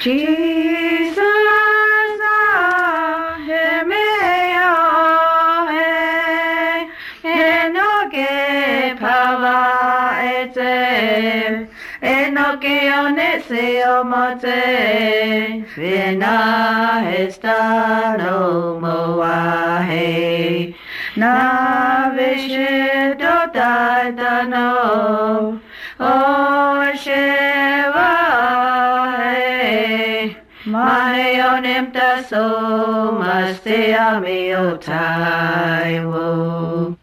Jesus, Enoke onese omote, vena estano moahe, na vishe dotadano, o sheva he, mane onim taso, maste ami otaiwo.